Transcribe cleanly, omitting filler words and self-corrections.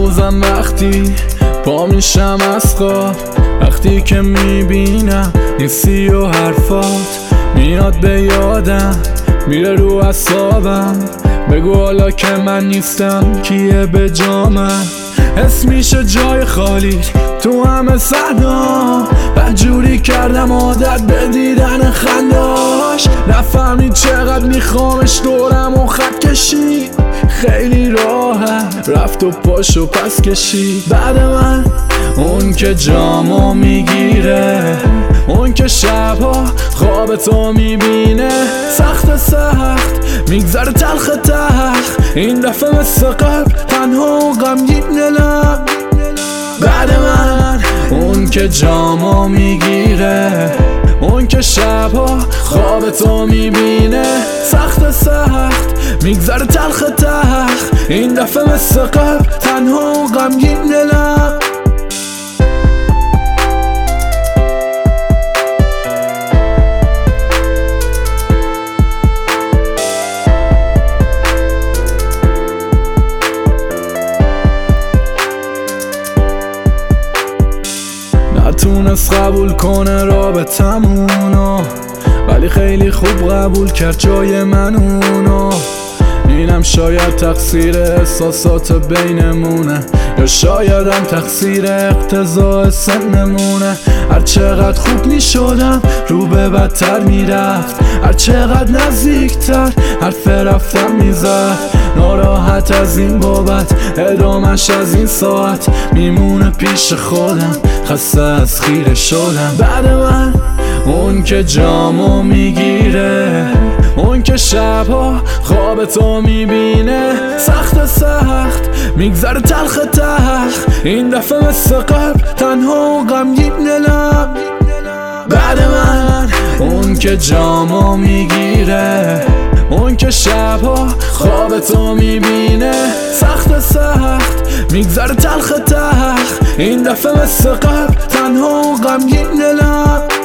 هنوزم وقتی پا میشم از خواب، وقتی که میبینم نیستی و حرفات میاد به یادم، میره رو اعصابم. بگو حالا که من نیستم کیه به جامم؟ حس میشه جای خالی تو همه صحنا، بدجوری کردم عادت به دیدن خنداش. نفهمی چقدر میخوامش دورم و خط کشی، خیلی راحت رفت و پاشو پس کشی. بعد من اون که جامو میگیره، اون که شبها خواب تو میبینه، سخت میگذره تلخ این دفعه مثل قبل تنها و غمگین دلم. بعد من اون که جامو میگیره، اون که شبها خواب تو میبینه، سخت میگذره تلخ این دفعه مثل قبل تنها و غمگین دلم. نتونست قبول کنه رابطمونو، ولی خیلی خوب قبول کرد جای من اونو. اینم شاید تقصیر احساسات بینمونه، یا شایدم تقصیر اقتضاء سنمونه. هر چقدر خوب میشدم رو به بدتر میرفت، هر چقدر نزدیکتر حرف رفتم میزد. ناراحت از این بابت ادامش از این ساعت میمونه پیش خودم، خسته از خیره شدم. بعد من اون که جامو میگیره، اون که شبها خواب تو میبینه، سخت میگذره تلخ این دفعه مثل قبل تنها و غمگین دلم. بعد من اون که جامو میگیره، اون که شبها خواب تو میبینه، سخت میگذره تلخ این دفعه مثل قبل تنها و غمگین دلم.